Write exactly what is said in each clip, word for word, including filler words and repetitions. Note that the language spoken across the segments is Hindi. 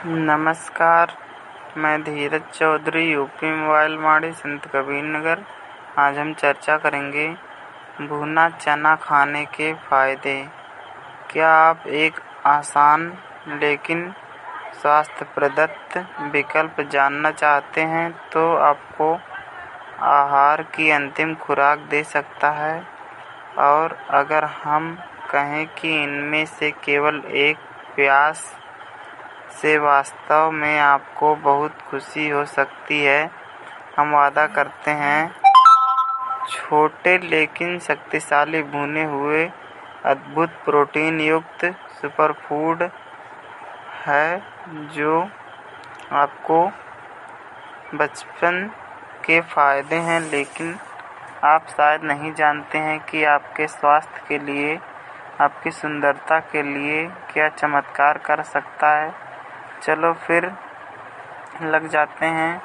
नमस्कार, मैं धीरज चौधरी, यूपी मोबाइल माड़ी, संत कबीर नगर। आज हम चर्चा करेंगे भुना चना खाने के फ़ायदे। क्या आप एक आसान लेकिन स्वास्थ्यप्रद विकल्प जानना चाहते हैं तो आपको आहार की अंतिम खुराक दे सकता है। और अगर हम कहें कि इनमें से केवल एक प्रयास से वास्तव में आपको बहुत खुशी हो सकती है। हम वादा करते हैं छोटे लेकिन शक्तिशाली भुने हुए अद्भुत प्रोटीन युक्त सुपरफूड है जो आपको बचपन के फ़ायदे हैं, लेकिन आप शायद नहीं जानते हैं कि आपके स्वास्थ्य के लिए, आपकी सुंदरता के लिए क्या चमत्कार कर सकता है। चलो फिर लग जाते हैं।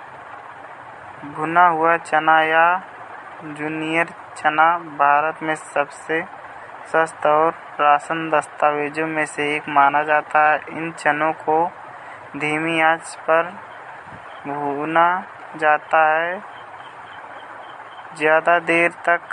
भुना हुआ चना या जूनियर चना भारत में सबसे सस्ता और राशन दस्तावेजों में से एक माना जाता है। इन चनों को धीमी आंच पर भुना जाता है ज़्यादा देर तक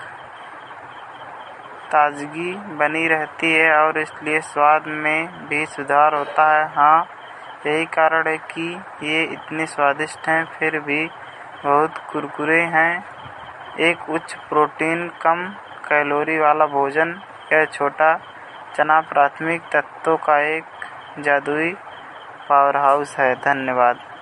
ताजगी बनी रहती है और इसलिए स्वाद में भी सुधार होता है। हाँ, यही कारण है कि ये इतने स्वादिष्ट हैं, फिर भी बहुत कुरकुरे हैं। एक उच्च प्रोटीन, कम कैलोरी वाला भोजन, यह छोटा चना प्राथमिक तत्वों का एक जादुई पावरहाउस है। धन्यवाद।